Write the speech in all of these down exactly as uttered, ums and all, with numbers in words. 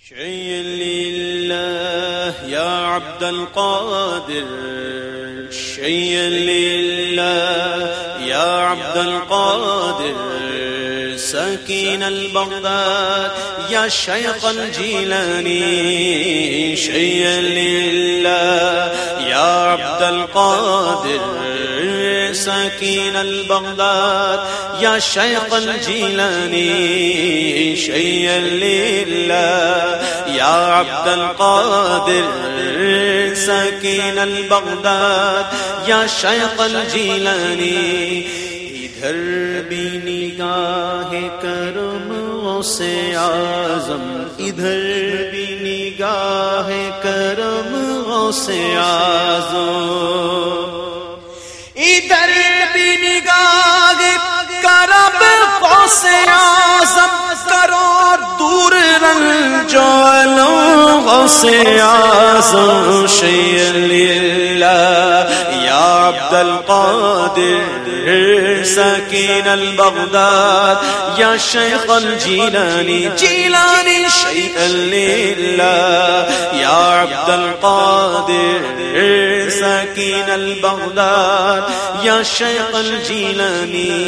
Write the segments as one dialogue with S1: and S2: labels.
S1: شيء لله يا عبد القادر، شيء لله يا عبد القادر، سكين البغداد يا شيخ الجيلاني، شيء لله يا عبد القادر، سكين البغداد يا شيخ الجيلاني، شيء لله يا عبد القادر، سكين البغداد يا شيخ الجيلاني، ادھر بھی نگاہ کرم غوث اعظم، ادھر بھی نگاہ کرم غوث اعظم، ادھر بھی نگاہ کرم غوث اعظم، کرو دور رنج و الم غوث اعظم، شیء للہ یا عبد القادر، سکین البغداد یا شیخ الجیلانی، جیلانی شیء للہ یا عبد القادر، سکین البغداد یا شیخ الجیلانی،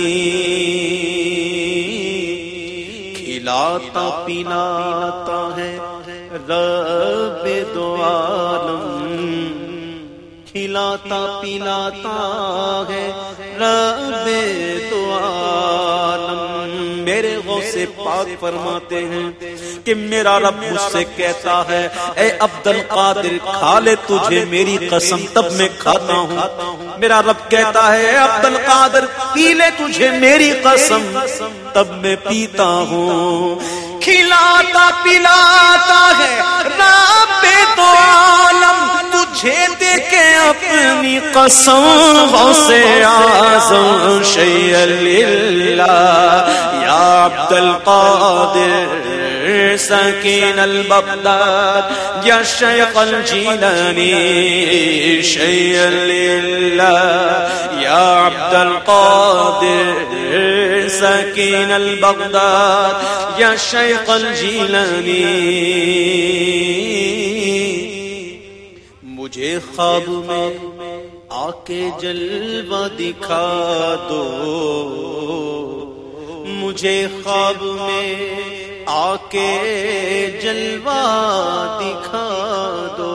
S1: کھلاتا پلاتا ہے رب دو عالم، کھلاتا پلاتا ہے رب دو عالم، میرے غوث پاک فرماتے ہیں کہ میرا رب مجھ سے کہتا ہے اے عبد القادر کھا لے تجھے میری قسم تب میں کھاتا ہوں، میرا رب کہتا ہے اے عبد القادر پی لے تجھے میری قسم تب میں پیتا ہوں، کھلاتا پلاتا ہے رب دو عالم، تجھے دے کے اپنی قسم غوث اعظم، شیء للہ یا عبد القادر، سکین البغداد یا شیخ الجیلانی، شیء للہ یا عبد القادر، سکین البغداد یا شیخ الجیلانی، مجھے خواب میں آ کے جلوہ دکھا دو، مجھے خواب میں آ کے جلوہ دکھا دو،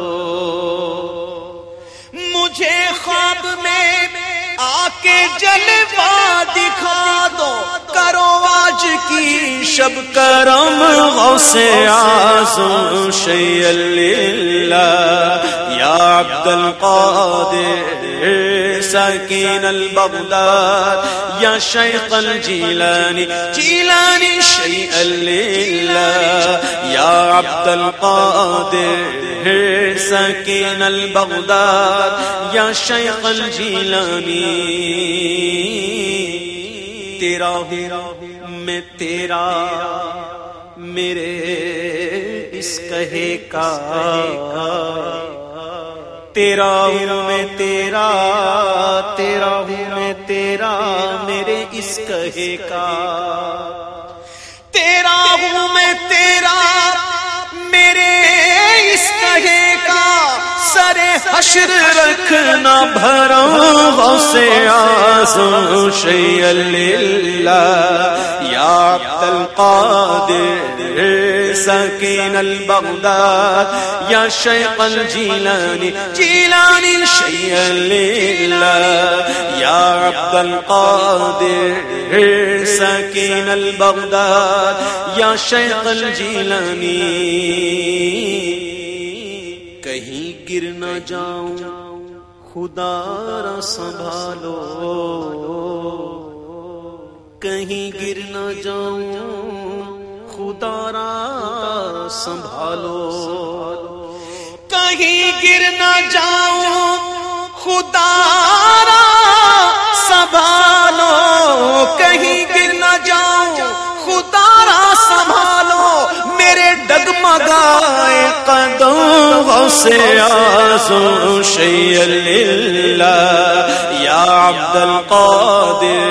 S1: مجھے خواب میں آ کے جلوہ دکھا دو، کرو آج کی شب کرم غوث اعظم، شیء للہ یا عبد القادر، سکین البغداد یا شیخ الجیلانی، جیلانی شیء للہ یا عبد القادر، سکین البغداد یا شیخ الجیلانی، تیرا ہوں میں تیرا میرے اس کہے کا، تیرا ہوں میں تیرا، تیرا ہوں میں تیرا میرے اس کہے کا، تیرا ہوں میں تیرا میرے اس کہے کا، سر حشر رکھنا بھرم غوث اعظم، شیء للہ یا عبد القادر، سکین البغداد یا شیخ الجیلانی، جیلانی شیء للہ یا عبد القادر، سکین البغداد یا شیخ الجیلانی، کہیں گر نہ جاؤں خدا را سنبھالو، کہیں گر نہ جاؤں خدا را سنبھالو، کہیں گر نہ جاؤں خدا را سنبھالو، کہیں گر نہ جاؤں خدا را سنبھالو، میرے ڈگمگائے قدم غوث اعظم، شیء للہ یا عبد القادر،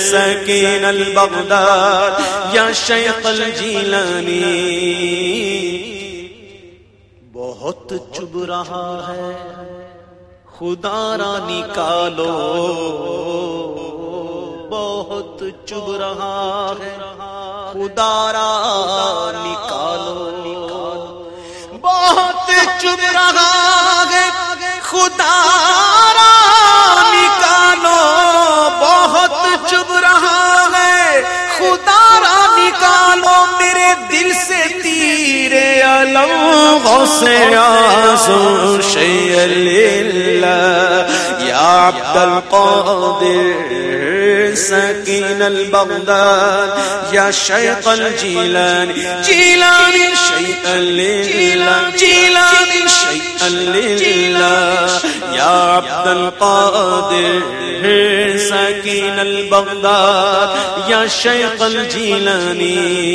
S1: سکین البغداد یا شیخ الجیلانی، رہا ہے، خدا را نکالو بہت چبھ رہا ہے، خدا را نکالو بہت چبھ رہا ہے، خدا را نکالو بہت چبھ رہا ہے، خدا را نکالو میرے دل سے تیرے علم غوث اعظم شیء للہ یا عبد القادر سکین البغداد یا شیخ الجیلانی جیلانی شیء للہ جیلانی شیء للہ یا عبد القادر سکین البغداد یا شیخ الجیلانی،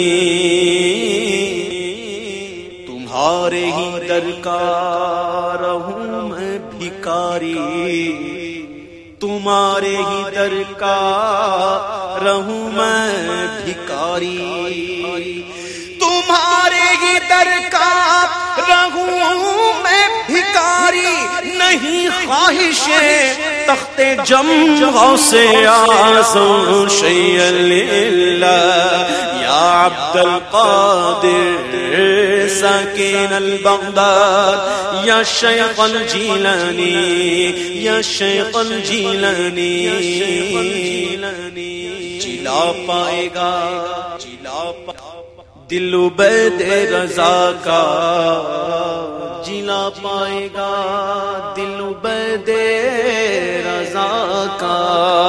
S1: تمہارے ہی درکار ہوں میں بھکاری، تمہارے ہی درکار ہوں میں بھکاری، تمہارے ہی درکار ہوں میں بھکاری، نہیں خواہش تخت جم غوث اعظم شیء للہ یا عبد القادر ساکن البغداد یا شیخ الجیلانی یا شیخ الجیلانی، جلا پائے گا دل عبید رضا کا، جلا پائے گا دل عبید رضا کا،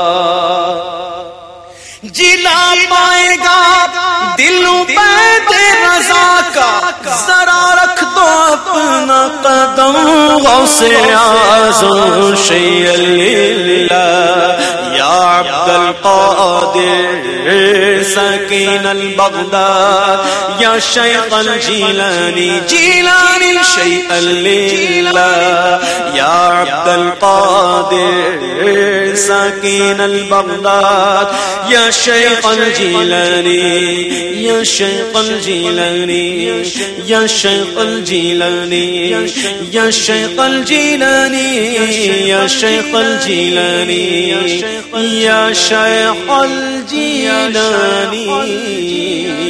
S1: جلا پائے گا دل عبید رضا کا، ذرا رکھ دو اپنا قدم غوث اعظم شیء للہ یا عبد القادر سکین البغداد یا شیخ الجیلانی جیلانی شیء للہ یا عبد القادر سکین البغداد یا شیخ الجیلانی یا شیخ الجیلانی یا شیخ الجیلانی یا شیخ الجیلانی یا شیخ الجیلانی یا شیخ الجیلانی